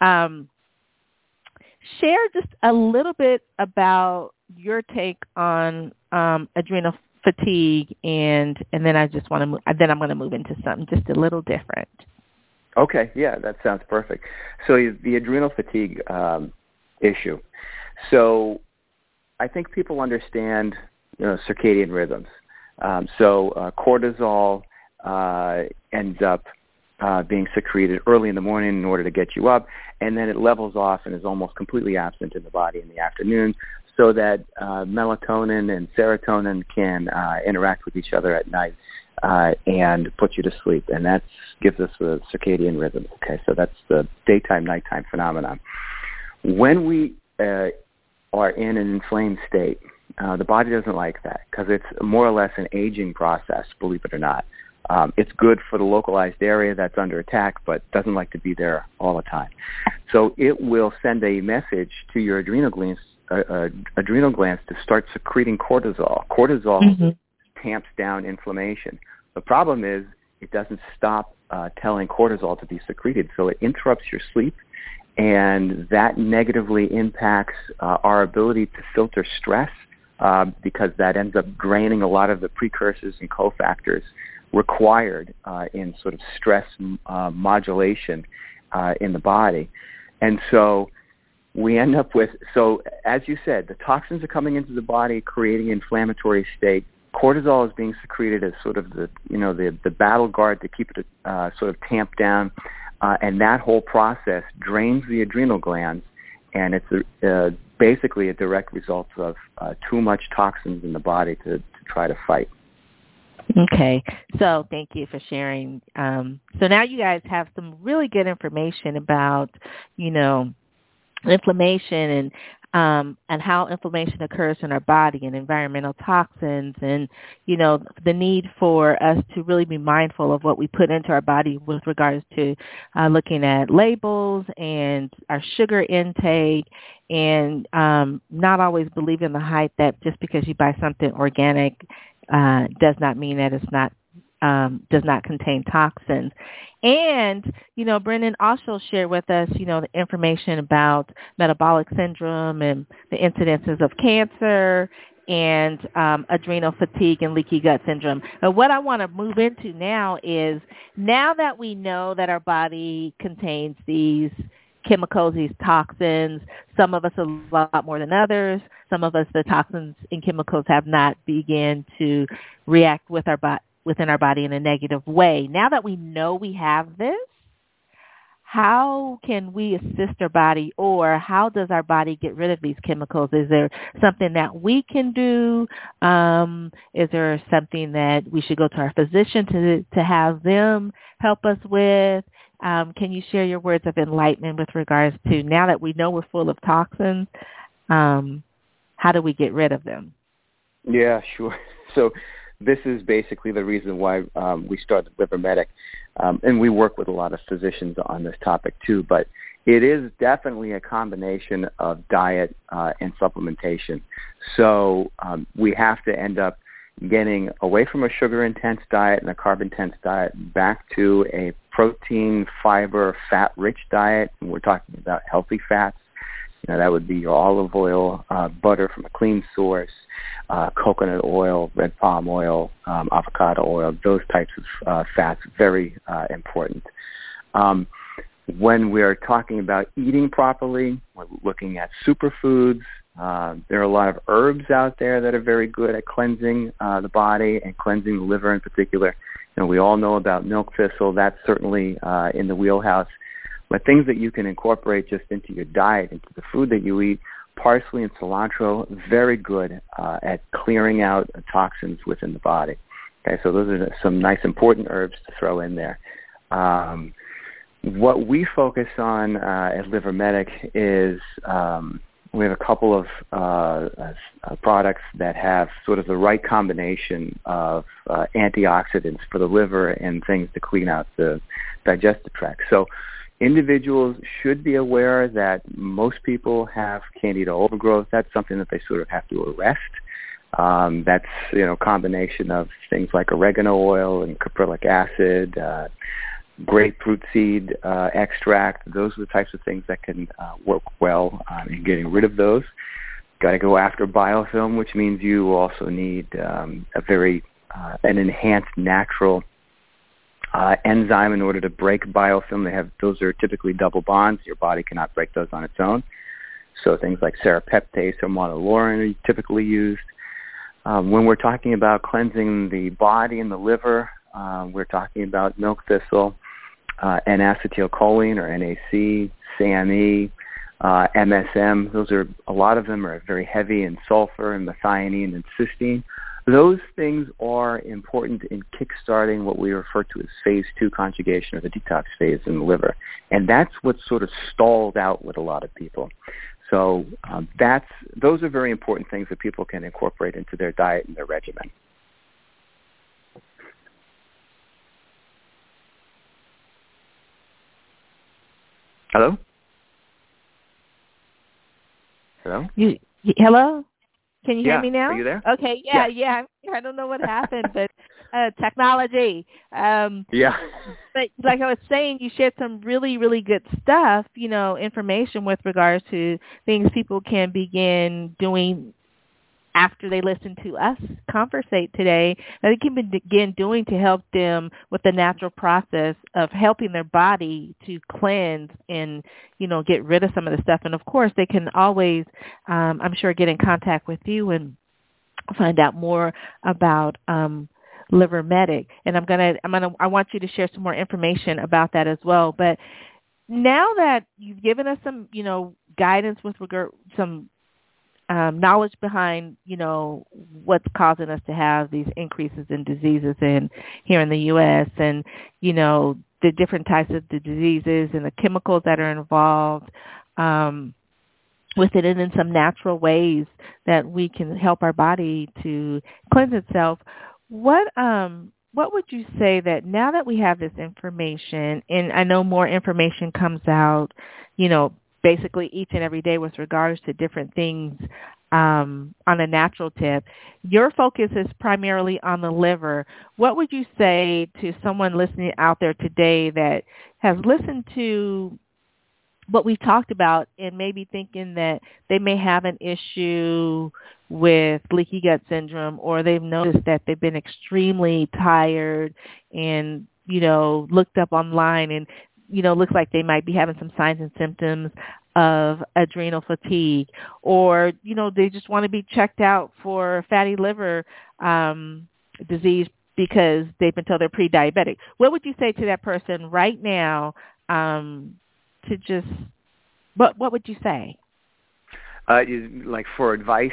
Share just a little bit about your take on adrenal fatigue, and then I just want to then I'm going to move into something just a little different. Okay, yeah, that sounds perfect. So the adrenal fatigue issue. So I think people understand circadian rhythms. So cortisol ends up being secreted early in the morning in order to get you up, and then it levels off and is almost completely absent in the body in the afternoon, so that melatonin and serotonin can interact with each other at night and puts you to sleep, and that gives us the circadian rhythms. Okay, so that's the daytime-nighttime phenomenon. When we are in an inflamed state, the body doesn't like that because it's more or less an aging process, believe it or not. It's good for the localized area that's under attack, but doesn't like to be there all the time. So it will send a message to your adrenal glands to start secreting cortisol. Cortisol tamps down inflammation. The problem is it doesn't stop telling cortisol to be secreted, so it interrupts your sleep, and that negatively impacts our ability to filter stress because that ends up draining a lot of the precursors and cofactors required in sort of stress modulation in the body. And so we end up with, so as you said, the toxins are coming into the body, creating an inflammatory state. Cortisol is being secreted as sort of the battle guard to keep it sort of tamped down, and that whole process drains the adrenal glands, and it's basically a direct result of too much toxins in the body to try to fight. Okay, so thank you for sharing. So now you guys have some really good information about, inflammation and how inflammation occurs in our body and environmental toxins and, the need for us to really be mindful of what we put into our body with regards to looking at labels and our sugar intake and not always believe in the hype that just because you buy something organic does not mean that it's not does not contain toxins. And, Brendan also shared with us, the information about metabolic syndrome and the incidences of cancer and adrenal fatigue and leaky gut syndrome. But what I want to move into now is, now that we know that our body contains these chemicals, these toxins, some of us a lot more than others. Some of us, the toxins and chemicals have not begun to react with within our body in a negative way. Now that we know we have this, how can we assist our body, or how does our body get rid of these chemicals? Is there something that we can do? Is there something that we should go to our physician to have them help us with? Can you share your words of enlightenment with regards to, now that we know we're full of toxins, how do we get rid of them? Yeah, sure. So this is basically the reason why we started LiverMedic, and we work with a lot of physicians on this topic too, but it is definitely a combination of diet and supplementation. So we have to end up getting away from a sugar-intense diet and a carb-intense diet back to a protein, fiber, fat-rich diet. And we're talking about healthy fats. That would be your olive oil, butter from a clean source, coconut oil, red palm oil, avocado oil, those types of fats, very important. When we're talking about eating properly, we're looking at superfoods. There are a lot of herbs out there that are very good at cleansing the body and cleansing the liver in particular. We all know about milk thistle. That's certainly in the wheelhouse. But things that you can incorporate just into your diet, into the food that you eat, parsley and cilantro, very good at clearing out toxins within the body. Okay, so those are some nice important herbs to throw in there. What we focus on at LiverMedic is we have a couple of products that have sort of the right combination of antioxidants for the liver and things to clean out the digestive tract. So individuals should be aware that most people have candida overgrowth. That's something that they sort of have to arrest. That's, a combination of things like oregano oil and caprylic acid, grapefruit seed extract. Those are the types of things that can work well in getting rid of those. Got to go after biofilm, which means you also need an enhanced natural enzyme in order to break biofilm. Those are typically double bonds. Your body cannot break those on its own. So things like serrapeptase or monolaurin are typically used. When we're talking about cleansing the body and the liver, we're talking about milk thistle, N-acetylcholine or NAC, SAMe, MSM. A lot of them are very heavy in sulfur and methionine and cysteine. Those things are important in kickstarting what we refer to as phase 2 conjugation, or the detox phase in the liver. And that's what's sort of stalled out with a lot of people. So those are very important things that people can incorporate into their diet and their regimen. Hello? Hello? Hello? Can you hear me now? Are you there? Okay, yeah. I don't know what happened, but technology. Yeah. But like I was saying, you shared some really, really good stuff, information with regards to things people can begin doing after they listen to us conversate today, that they can begin doing to help them with the natural process of helping their body to cleanse and, get rid of some of the stuff. And of course, they can always, I'm sure, get in contact with you and find out more about Liver Medic. And I want you to share some more information about that as well. But now that you've given us some, guidance with regard, some knowledge behind, what's causing us to have these increases in diseases here in the U.S. and, the different types of the diseases and the chemicals that are involved with it, and in some natural ways that we can help our body to cleanse itself. What would you say that now that we have this information, and I know more information comes out, basically each and every day with regards to different things on a natural tip. Your focus is primarily on the liver. What would you say to someone listening out there today that has listened to what we talked about and maybe thinking that they may have an issue with leaky gut syndrome, or they've noticed that they've been extremely tired and, looked up online and, looks like they might be having some signs and symptoms of adrenal fatigue, or, they just want to be checked out for fatty liver disease because they've been told they're pre-diabetic. What would you say to that person right now to just, what would you say? Like for advice?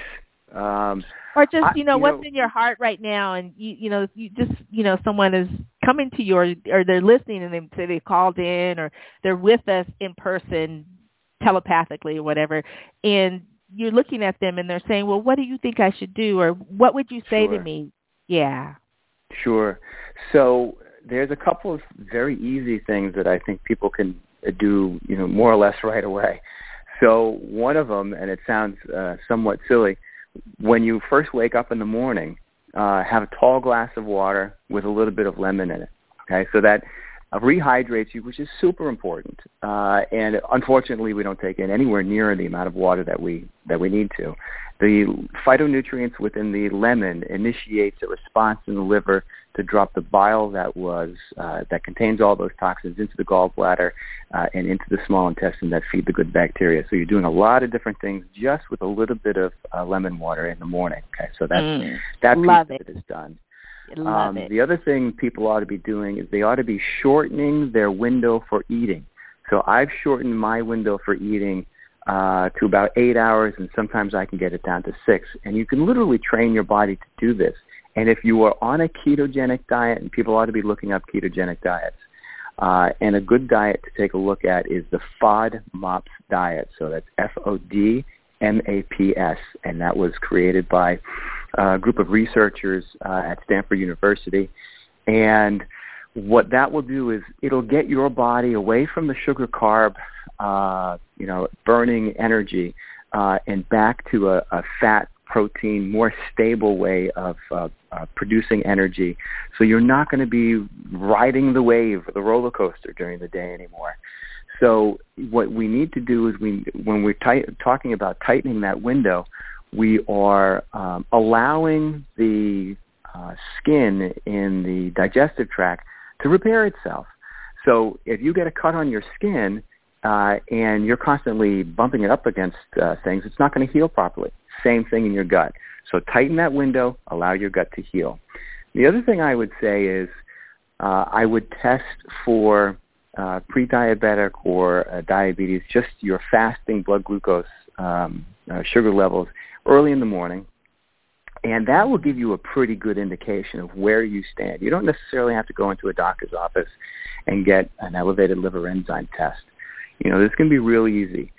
Or just, what's in your heart right now, and you just, someone is coming to you, or they're listening, and they say they called in, or they're with us in person, telepathically, or whatever, and you're looking at them, and they're saying, well, what do you think I should do, or what would you say to me? Yeah. Sure. So there's a couple of very easy things that I think people can do, more or less right away. So one of them, and it sounds somewhat silly, when you first wake up in the morning, have a tall glass of water with a little bit of lemon in it. Okay, so that rehydrates you, which is super important. And unfortunately, we don't take in anywhere near the amount of water that we need to. The phytonutrients within the lemon initiates a response in the liver to drop the bile that contains all those toxins into the gallbladder and into the small intestine that feed the good bacteria. So you're doing a lot of different things just with a little bit of lemon water in the morning. Okay, so that piece of it is done. Love it. The other thing people ought to be doing is they ought to be shortening their window for eating. So I've shortened my window for eating to about 8 hours, and sometimes I can get it down to 6. And you can literally train your body to do this. And if you are on a ketogenic diet, and people ought to be looking up ketogenic diets, and a good diet to take a look at is the FODMAPS diet. So that's FODMAPS, and that was created by a group of researchers at Stanford University. And what that will do is it'll get your body away from the sugar carb, burning energy, and back to a fat, protein, more stable way of producing energy. So you're not going to be riding the wave or the roller coaster during the day anymore. So what we need to do is when we're talking about tightening that window, we are allowing the skin in the digestive tract to repair itself. So if you get a cut on your skin and you're constantly bumping it up against things, it's not going to heal properly. Same thing in your gut. So tighten that window, allow your gut to heal. The other thing I would say is I would test for pre-diabetic or diabetes, just your fasting blood glucose sugar levels early in the morning. And that will give you a pretty good indication of where you stand. You don't necessarily have to go into a doctor's office and get an elevated liver enzyme test. This can be really easy.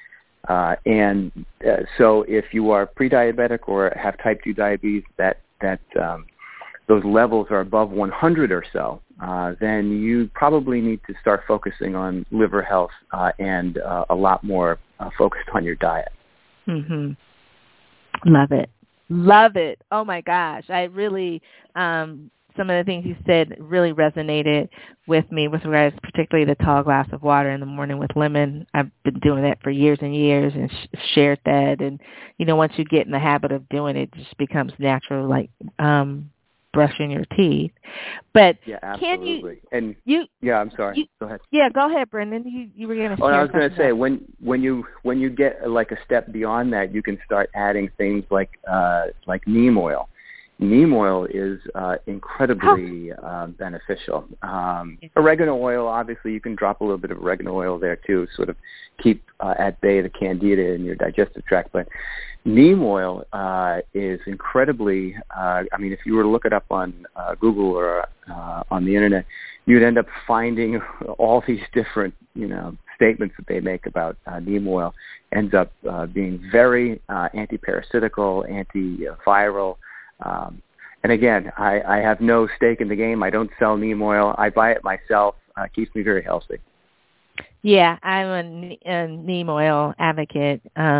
So if you are pre-diabetic or have type 2 diabetes, that those levels are above 100 or so, then you probably need to start focusing on liver health and a lot more focused on your diet. Mm-hmm. Love it. Love it. Oh, my gosh. I really, some of the things you said really resonated with me with regards particularly the tall glass of water in the morning with lemon. I've been doing that for years and years and shared that. And, once you get in the habit of doing it, it just becomes natural, like brushing your teeth. But yeah, absolutely. I'm sorry. Go ahead. Yeah, go ahead, Brendan. You were going to share. I was going to say when you get like a step beyond that, you can start adding things like neem oil. Neem oil is incredibly beneficial. Oregano oil, obviously, you can drop a little bit of oregano oil there too, sort of keep at bay the candida in your digestive tract. But neem oil is incredibly, if you were to look it up on Google or on the internet, you'd end up finding all these different, statements that they make about neem oil. Ends up being very anti-parasitical, antiviral. And again, I have no stake in the game. I don't sell neem oil. I buy it myself. It keeps me very healthy. Yeah, I'm a neem oil advocate.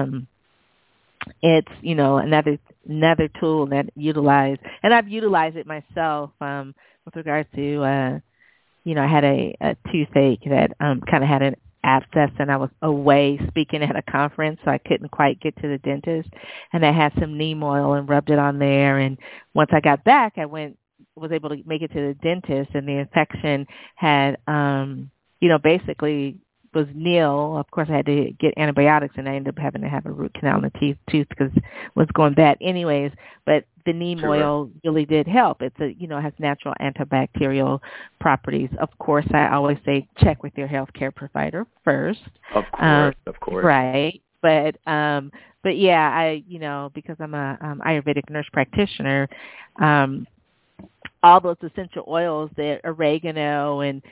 It's, another tool that and I've utilized it myself with regards to, I had a toothache that kind of had an abscess, and I was away speaking at a conference, so I couldn't quite get to the dentist. And I had some neem oil and rubbed it on there. And once I got back, I was able to make it to the dentist, and the infection had, basically was nil. Of course, I had to get antibiotics, and I ended up having to have a root canal in the tooth because it was going bad anyways. But the neem oil really did help. It's it has natural antibacterial properties. Of course, I always say check with your healthcare provider first. Of course. Right. But yeah, I because I'm a Ayurvedic nurse practitioner, all those essential oils, the oregano and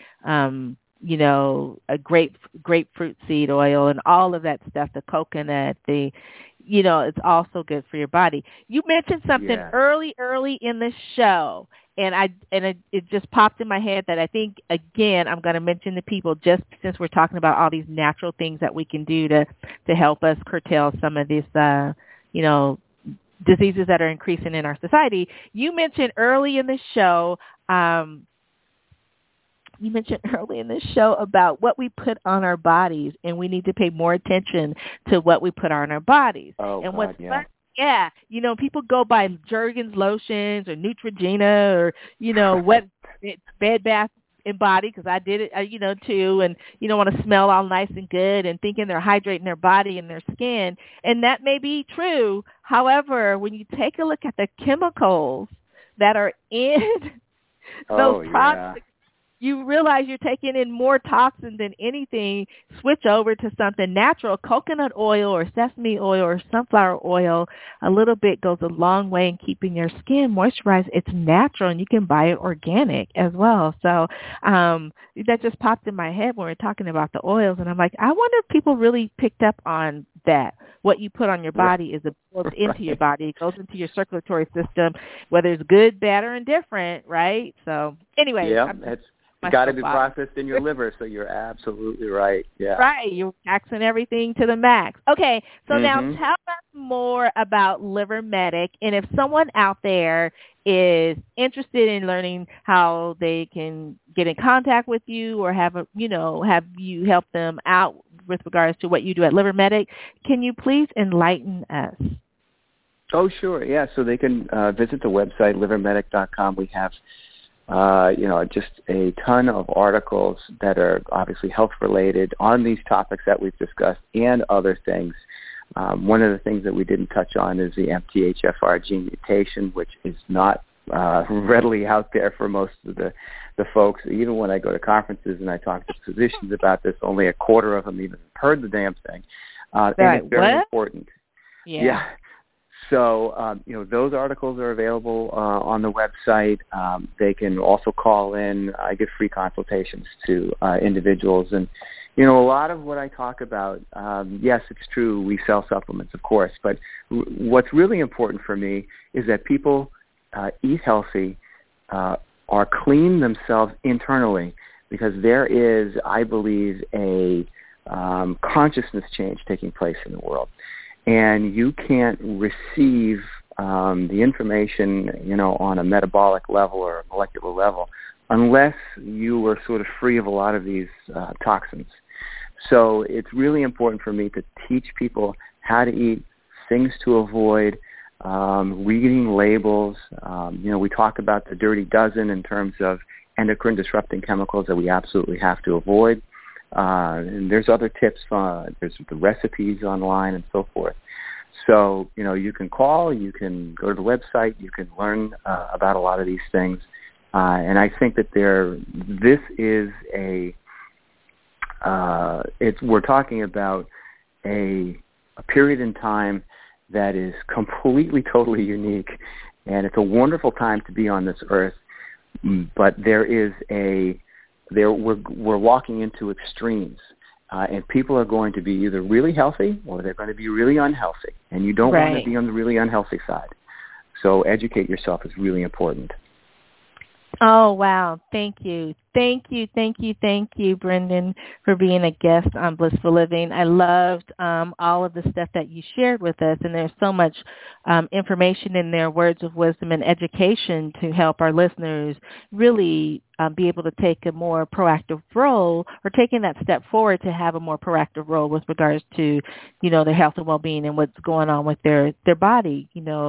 a grapefruit seed oil and all of that stuff, the coconut, it's also good for your body. You mentioned something early in the show, and it just popped in my head that I think, again, I'm going to mention to people, just since we're talking about all these natural things that we can do to help us curtail some of these, diseases that are increasing in our society. You mentioned early in the show, about what we put on our bodies, and we need to pay more attention to what we put on our bodies. Oh, and God, yeah. People go by Jergens lotions or Neutrogena or, wet Bed Bath and Body, because I did it, too, and want to smell all nice and good and thinking they're hydrating their body and their skin. And that may be true. However, when you take a look at the chemicals that are in those products, you realize you're taking in more toxin than anything. Switch over to something natural, coconut oil or sesame oil or sunflower oil. A little bit goes a long way in keeping your skin moisturized. It's natural, and you can buy it organic as well. So that just popped in my head when we were talking about the oils, and I'm like, I wonder if people really picked up on that. What you put on your body is absorbed into your body. It goes into your circulatory system, whether it's good, bad, or indifferent, right? So anyway. Yeah, it's got to be processed in your liver, so you're absolutely right. Yeah. Right. You're taxing everything to the max. Okay, so now tell us more about LiverMedic, and if someone out there is interested in learning how they can get in contact with you or have you help them out with regards to what you do at LiverMedic, can you please enlighten us? Oh, sure. Yeah, so they can visit the website, livermedic.com. We have just a ton of articles that are obviously health-related on these topics that we've discussed and other things. One of the things that we didn't touch on is the MTHFR gene mutation, which is not readily out there for most of the folks. Even when I go to conferences and I talk to physicians about this, only a quarter of them even heard the damn thing. And it's very important. Yeah. So, those articles are available on the website. They can also call in. I give free consultations to individuals. And, a lot of what I talk about, yes, it's true, we sell supplements, of course. But what's really important for me is that people eat healthy, or clean themselves internally, because there is, I believe, a consciousness change taking place in the world. And you can't receive the information, on a metabolic level or a molecular level unless you are sort of free of a lot of these toxins. So it's really important for me to teach people how to eat, things to avoid, reading labels. We talk about the dirty dozen in terms of endocrine disrupting chemicals that we absolutely have to avoid. And there's other tips. There's the recipes online and so forth. So, you can call, you can go to the website, you can learn about a lot of these things. And I think that this is we're talking about a period in time that is completely, totally unique. And it's a wonderful time to be on this earth. But we're walking into extremes. And people are going to be either really healthy or they're going to be really unhealthy. And you don't want to be on the really unhealthy side. So educate yourself is really important. Oh, wow. Thank you. Thank you, Brendan, for being a guest on Blissful Living. I loved all of the stuff that you shared with us, and there's so much information in there, words of wisdom and education to help our listeners really be able to take a more proactive role, or taking that step forward to have a more proactive role with regards to, their health and well-being and what's going on with their body.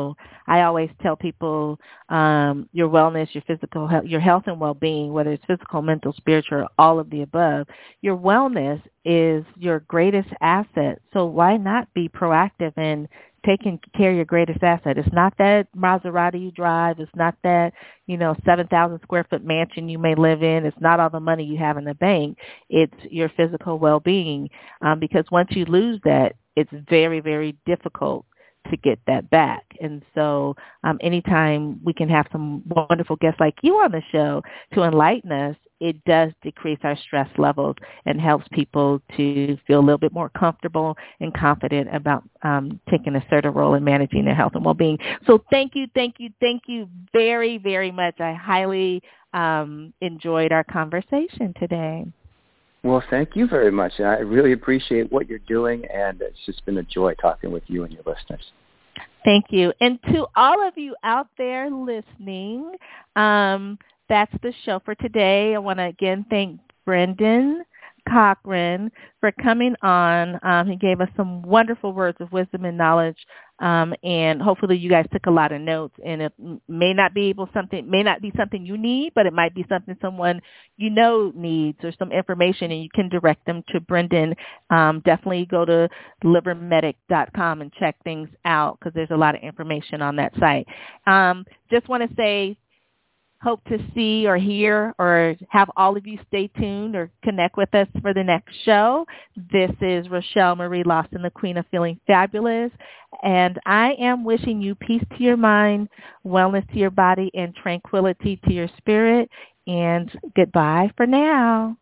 I always tell people your wellness, your physical health, your health and well-being, whether it's physical, mental, spiritual, all of the above, your wellness is your greatest asset. So why not be proactive in taking care of your greatest asset? It's not that Maserati you drive. It's not that, 7,000 square foot mansion you may live in. It's not all the money you have in the bank. It's your physical well-being. Because once you lose that, it's very, very difficult to get that back. And so anytime we can have some wonderful guests like you on the show to enlighten us, it does decrease our stress levels and helps people to feel a little bit more comfortable and confident about taking an assertive role in managing their health and well-being. So thank you very, very much. I highly enjoyed our conversation today. Well, thank you very much. I really appreciate what you're doing, and it's just been a joy talking with you and your listeners. Thank you. And to all of you out there listening, that's the show for today. I want to again thank Brendan Cochran for coming on. He gave us some wonderful words of wisdom and knowledge, and hopefully you guys took a lot of notes. And it may not be something you need, but it might be something someone needs, or some information, and you can direct them to Brendan. Definitely go to livermedic.com and check things out, because there's a lot of information on that site. Just want to say, hope to see or hear or have all of you stay tuned or connect with us for the next show. This is Rochelle Marie Lawson, the Queen of Feeling Fabulous, and I am wishing you peace to your mind, wellness to your body, and tranquility to your spirit. And goodbye for now.